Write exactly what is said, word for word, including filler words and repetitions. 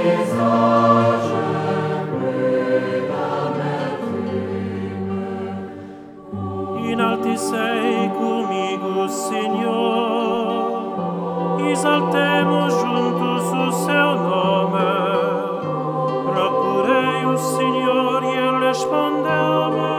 Inalti sei comigo, Senhor, exaltemos juntos o seu nome. Procurei o Senhor e ele respondeu-me.